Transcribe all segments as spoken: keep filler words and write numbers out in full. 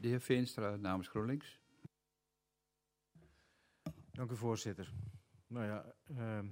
De heer Veenstra namens GroenLinks. Dank u, voorzitter. Nou ja, uh,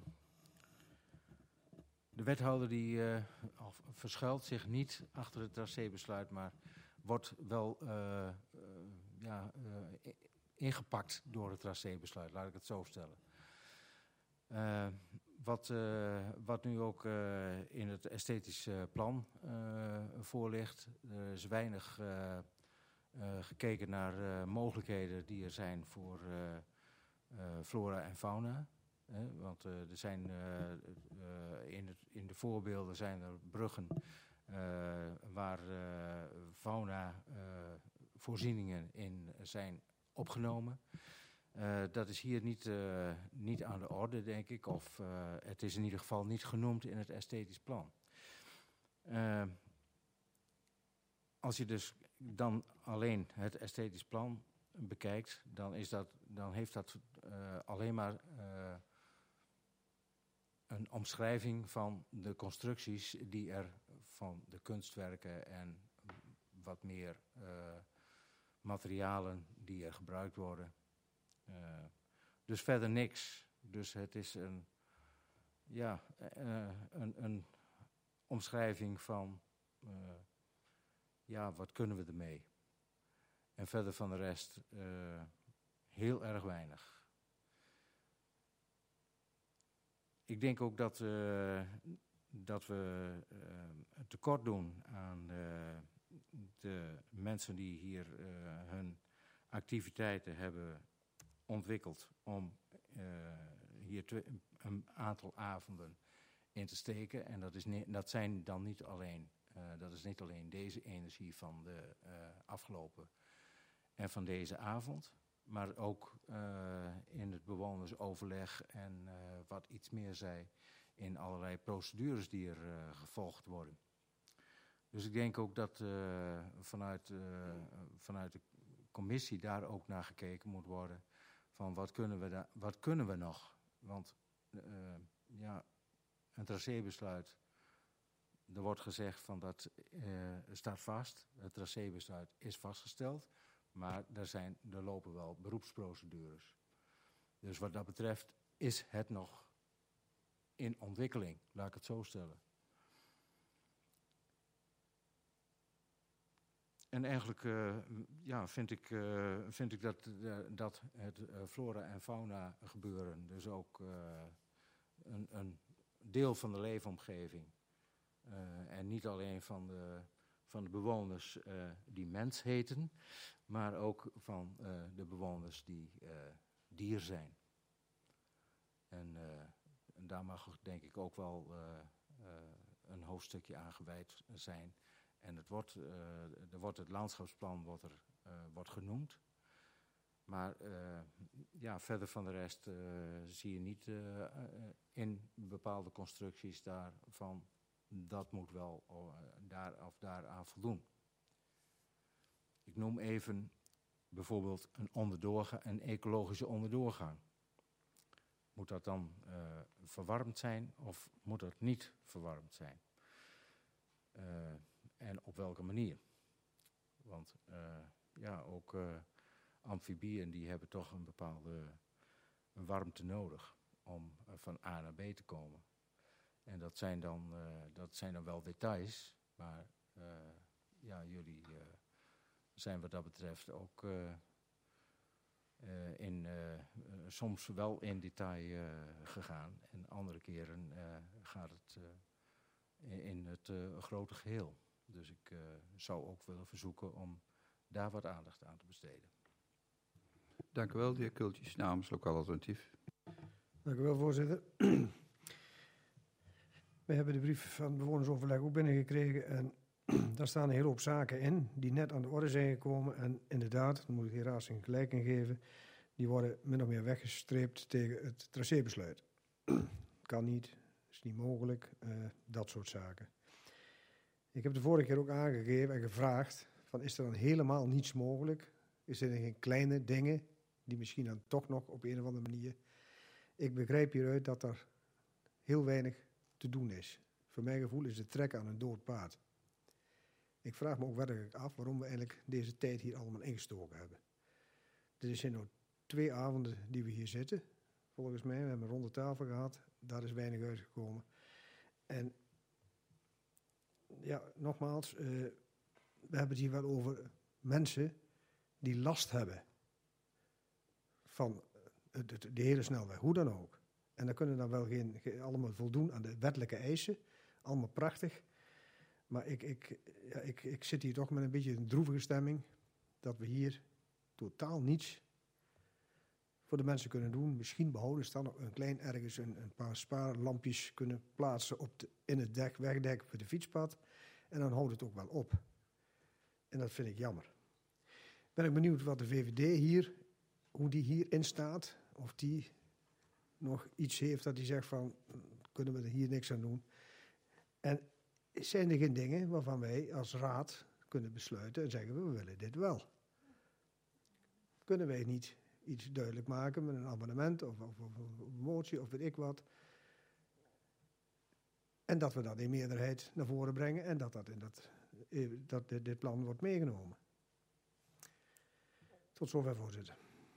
de wethouder die uh, verschuilt zich niet achter het tracébesluit, maar wordt wel uh, uh, ja, uh, ingepakt door het tracébesluit, laat ik het zo stellen. Uh, wat, uh, wat nu ook uh, in het esthetisch uh, plan uh, voor ligt, er is weinig uh, uh, gekeken naar uh, mogelijkheden die er zijn voor uh, uh, flora en fauna. Hè? Want uh, er zijn uh, uh, in, het, in de voorbeelden zijn er bruggen uh, waar uh, fauna uh, voorzieningen in zijn opgenomen. Uh, dat is hier niet, uh, niet aan de orde, denk ik. Of uh, het is in ieder geval niet genoemd in het esthetisch plan. Uh, als je dus dan alleen het esthetisch plan bekijkt, dan, is dat, dan heeft dat uh, alleen maar uh, een omschrijving van de constructies die er van de kunstwerken en wat meer uh, materialen die er gebruikt worden. Uh, dus verder niks. Dus het is een, ja, uh, een, een omschrijving van, uh, ja, wat kunnen we ermee? En verder van de rest uh, heel erg weinig. Ik denk ook dat, uh, dat we uh, tekort doen aan uh, de mensen die hier uh, hun activiteiten hebben ontwikkeld om uh, hier te, een aantal avonden in te steken. En dat, is ne- dat zijn dan niet alleen, uh, dat is niet alleen deze energie van de uh, afgelopen en van deze avond, maar ook uh, in het bewonersoverleg en uh, wat iets meer zij in allerlei procedures die er uh, gevolgd worden. Dus ik denk ook dat uh, vanuit, uh, vanuit de commissie daar ook naar gekeken moet worden. Van wat kunnen we, da- wat kunnen we nog? Want uh, ja, een tracébesluit, er wordt gezegd van dat uh, staat vast. Het tracébesluit is vastgesteld, maar er, zijn, er lopen wel beroepsprocedures. Dus wat dat betreft is het nog in ontwikkeling, laat ik het zo stellen. En eigenlijk uh, ja, vind ik, uh, vind ik dat, uh, dat het uh, flora en fauna gebeuren, dus ook uh, een, een deel van de leefomgeving. Uh, en niet alleen van de, van de bewoners uh, die mens heten, maar ook van uh, de bewoners die uh, dier zijn. En, uh, en daar mag denk ik ook wel uh, uh, een hoofdstukje aan gewijd zijn. En het wordt, uh, er wordt het landschapsplan wordt er, uh, wordt genoemd. Maar uh, ja, verder van de rest uh, zie je niet uh, uh, in bepaalde constructies daarvan dat moet wel uh, daar of daaraan voldoen. Ik noem even bijvoorbeeld een, onderdoorgang, een ecologische onderdoorgang. Moet dat dan uh, verwarmd zijn of moet dat niet verwarmd zijn? Uh, en op welke manier? Want uh, ja, ook uh, amfibieën die hebben toch een bepaalde een warmte nodig om uh, van A naar B te komen. En dat zijn dan, uh, dat zijn dan wel details, maar uh, ja, jullie uh, zijn wat dat betreft ook uh, uh, in, uh, uh, soms wel in detail uh, gegaan. En andere keren uh, gaat het uh, in, in het uh, grote geheel. Dus ik uh, zou ook willen verzoeken om daar wat aandacht aan te besteden. Dank u wel, de heer Kultjes, namens Lokaal Alternatief. Dank u wel, voorzitter. We hebben de brief van het bewonersoverleg ook binnengekregen en daar staan een hele hoop zaken in die net aan de orde zijn gekomen. En inderdaad, daar moet ik de heer Raasing gelijk in geven, die worden min of meer weggestreept tegen het tracébesluit. Kan niet, is niet mogelijk, uh, dat soort zaken. Ik heb de vorige keer ook aangegeven en gevraagd, van is er dan helemaal niets mogelijk? Is er geen kleine dingen die misschien dan toch nog op een of andere manier... Ik begrijp hieruit dat er heel weinig te doen is. Voor mijn gevoel is het trekken aan een dood paard. Ik vraag me ook werkelijk af waarom we eigenlijk deze tijd hier allemaal ingestoken hebben. Er zijn nu twee avonden die we hier zitten, volgens mij. We hebben een ronde tafel gehad, daar is weinig uitgekomen. En ja, nogmaals, uh, we hebben het hier wel over mensen die last hebben van de, de, de hele snelweg, hoe dan ook. En dan kunnen dan wel geen, geen, allemaal voldoen aan de wettelijke eisen, allemaal prachtig. Maar ik, ik, ja, ik, ik zit hier toch met een beetje een droevige stemming, dat we hier totaal niets voor de mensen kunnen doen. Misschien behouden staan nog een klein ergens een, een paar spaarlampjes kunnen plaatsen op de, in het dek, wegdek voor de fietspad. En dan houdt het ook wel op. En dat vind ik jammer. Ben ik benieuwd wat de V V D hier, hoe die hierin staat. Of die nog iets heeft dat hij zegt van, kunnen we er hier niks aan doen. En zijn er geen dingen waarvan wij als raad kunnen besluiten en zeggen we, we willen dit wel. Kunnen wij niet iets duidelijk maken met een amendement of, of, of een motie of weet ik wat. En dat we dat in meerderheid naar voren brengen en dat, dat, in dat, dat dit, dit plan wordt meegenomen. Tot zover, voorzitter.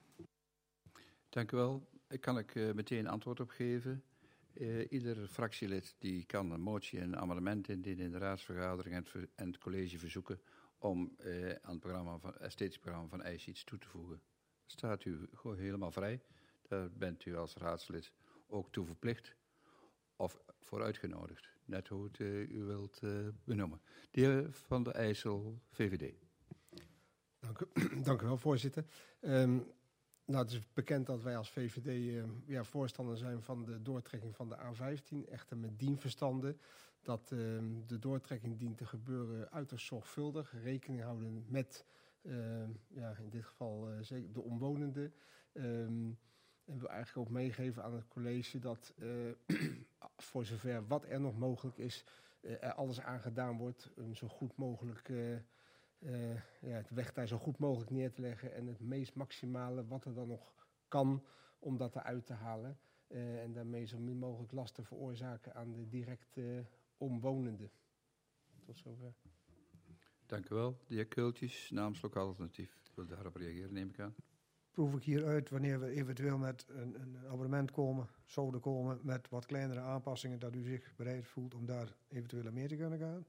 Dank u wel. Ik kan ik uh, meteen antwoord op geven. Uh, ieder fractielid die kan een motie en een amendement indienen in de raadsvergadering en het, ver, en het college verzoeken om uh, aan het programma van, esthetisch programma van eis iets toe te voegen. Staat u gewoon helemaal vrij. Daar bent u als raadslid ook toe verplicht of voor uitgenodigd. Net hoe het uh, u wilt uh, benoemen. De heer Van der IJssel, V V D. Dank u, dank u wel, voorzitter. Um, nou, het is bekend dat wij als V V D uh, ja, voorstander zijn van de doortrekking van de A vijftien. Echter met dien verstande dat uh, de doortrekking dient te gebeuren uiterst zorgvuldig. Rekening houden met, uh, ja, in dit geval uh, zeker de omwonenden. Um, en wil eigenlijk ook meegeven aan het college dat uh, voor zover wat er nog mogelijk is, uh, er alles aan gedaan wordt om zo goed mogelijk uh, uh, ja, het weg daar zo goed mogelijk neer te leggen en het meest maximale wat er dan nog kan om dat eruit te halen. Uh, en daarmee zo min mogelijk last te veroorzaken aan de direct uh, omwonenden. Tot zover. Dank u wel. De heer Keultjes, namens Lokaal Alternatief. Ik wil daarop reageren, neem ik aan. Proef ik hieruit wanneer we eventueel met een, een abonnement komen, zouden komen met wat kleinere aanpassingen, dat u zich bereid voelt om daar eventueel aan mee te kunnen gaan?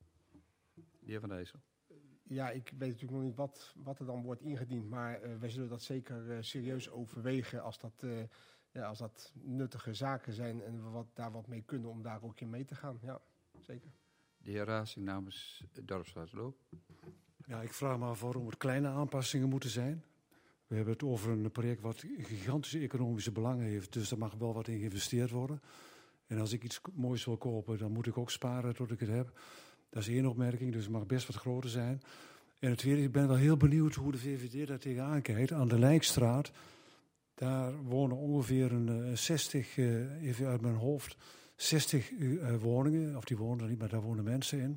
De heer Van der IJssel. Ja, ik weet natuurlijk nog niet wat, wat er dan wordt ingediend, maar uh, wij zullen dat zeker uh, serieus overwegen als dat, uh, ja, als dat nuttige zaken zijn en we wat, daar wat mee kunnen om daar ook in mee te gaan. Ja, zeker. De heer Raasing namens Dorpsraad Loo. Ja, ik vraag me af waarom er kleine aanpassingen moeten zijn. We hebben het over een project wat gigantische economische belangen heeft, dus er mag wel wat in geïnvesteerd worden. En als ik iets moois wil kopen, dan moet ik ook sparen tot ik het heb. Dat is één opmerking, dus het mag best wat groter zijn. En het tweede, ik ben wel heel benieuwd hoe de V V D daar tegenaan kijkt. Aan de Lijkstraat, daar wonen ongeveer een uh, zestig, uh, even uit mijn hoofd, zestig uh, woningen. Of die wonen er niet, maar daar wonen mensen in.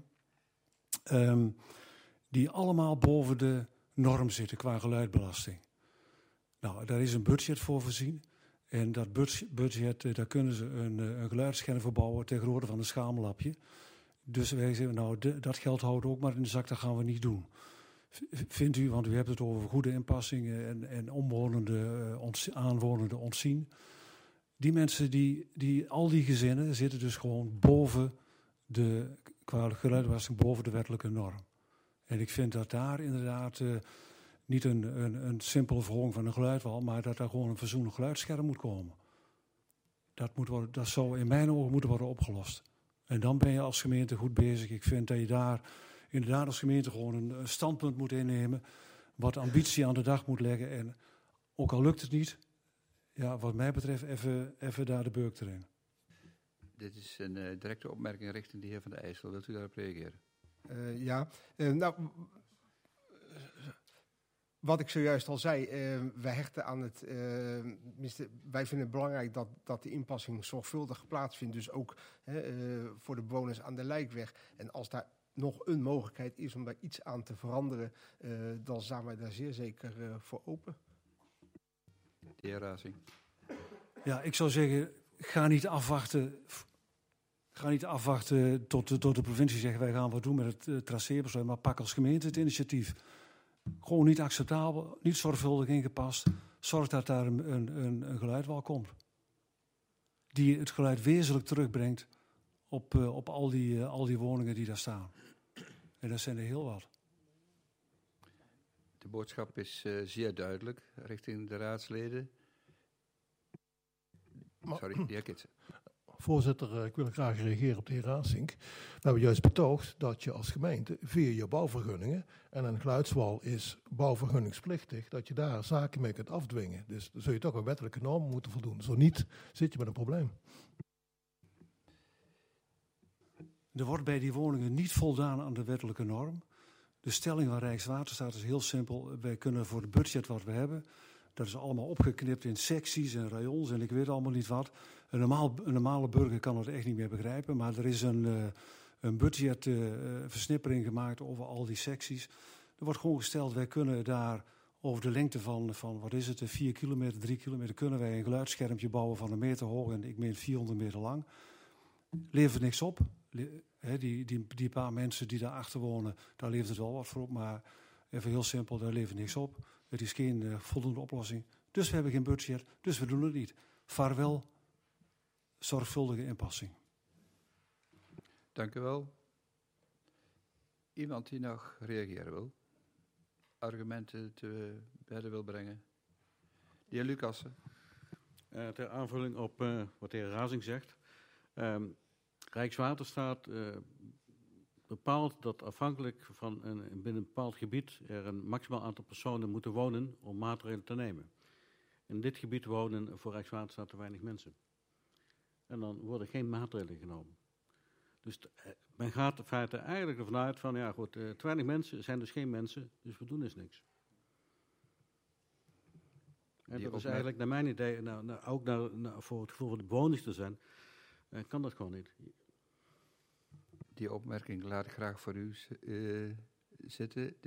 Um, die allemaal boven de norm zitten qua geluidbelasting. Nou, daar is een budget voor voorzien. En dat budget, uh, daar kunnen ze een, uh, een geluidsscherm verbouwen ter grootte van een schaamlapje. Dus wij zeggen, nou, de, dat geld houden ook maar in de zak, dat gaan we niet doen. Vindt u, want u hebt het over goede inpassingen en, en omwonenden, uh, ont, aanwonenden ontzien. Die mensen, die, die, al die gezinnen zitten dus gewoon boven de, qua geluidbelasting, boven de wettelijke norm. En ik vind dat daar inderdaad uh, niet een, een, een simpele verhoging van een geluidwal, maar dat daar gewoon een verzoenlijk geluidsscherm moet komen. Dat, moet worden, dat zou in mijn ogen moeten worden opgelost. En dan ben je als gemeente goed bezig. Ik vind dat je daar inderdaad als gemeente gewoon een standpunt moet innemen, wat ambitie aan de dag moet leggen. En ook al lukt het niet, ja, wat mij betreft even, even daar de beuk erin. Dit is een uh, directe opmerking richting de heer Van der IJssel. Wilt u daarop reageren? Uh, ja, uh, nou, wat ik zojuist al zei, uh, wij hechten aan het, uh, wij vinden het belangrijk dat, dat de inpassing zorgvuldig plaatsvindt, dus ook uh, voor de bewoners aan de Lijkweg. En als daar nog een mogelijkheid is om daar iets aan te veranderen, uh, dan staan wij daar zeer zeker uh, voor open. De heer Raasing. Ja, ik zou zeggen, ga niet afwachten Ga niet afwachten tot, tot de provincie zegt wij gaan wat doen met het uh, tracébesluit, maar pak als gemeente het initiatief. Gewoon niet acceptabel, niet zorgvuldig ingepast. Zorg dat daar een, een, een geluidwal komt. Die het geluid wezenlijk terugbrengt op, uh, op al, die, uh, al die woningen die daar staan. En dat zijn er heel wat. De boodschap is uh, zeer duidelijk richting de raadsleden. Maar, Sorry, de heer Kitsen. Voorzitter, ik wil graag reageren op de heer Raasink. We hebben juist betoogd dat je als gemeente via je bouwvergunningen, en een geluidswal is bouwvergunningsplichtig, dat je daar zaken mee kunt afdwingen. Dus dan zul je toch aan wettelijke normen moeten voldoen. Zo niet, zit je met een probleem. Er wordt bij die woningen niet voldaan aan de wettelijke norm. De stelling van Rijkswaterstaat is heel simpel. Wij kunnen voor het budget wat we hebben, dat is allemaal opgeknipt in secties en rayons en ik weet allemaal niet wat. Een, normaal, een normale burger kan het echt niet meer begrijpen, maar er is een, uh, een budgetversnippering uh, gemaakt over al die secties. Er wordt gewoon gesteld, wij kunnen daar over de lengte van, van wat is het, vier kilometer, drie kilometer, kunnen wij een geluidsschermpje bouwen van een meter hoog en ik meen vierhonderd meter lang. Levert niks op. Le- he, die, die, die paar mensen die daarachter wonen, daar levert het wel wat voor op, maar even heel simpel, daar levert niks op. Het is geen uh, voldoende oplossing. Dus we hebben geen budget, dus we doen het niet. Vaarwel, zorgvuldige inpassing. Dank u wel. Iemand die nog reageren wil? Argumenten te bedden wil brengen? De heer Lucassen. Uh, ter aanvulling op uh, wat de heer Razing zegt. Um, Rijkswaterstaat uh, bepaalt dat afhankelijk van een, binnen een bepaald gebied er een maximaal aantal personen moeten wonen om maatregelen te nemen. In dit gebied wonen voor Rijkswaterstaat te weinig mensen. En dan worden geen maatregelen genomen. Dus t, men gaat in feite eigenlijk ervan uit van, ja goed, uh, te weinig mensen zijn dus geen mensen, dus we doen dus niks. En dat is eigenlijk naar mijn idee, nou, nou, ook naar, nou, voor het gevoel van de bewoners te zijn, uh, kan dat gewoon niet. Die opmerking laat ik graag voor u uh, zitten.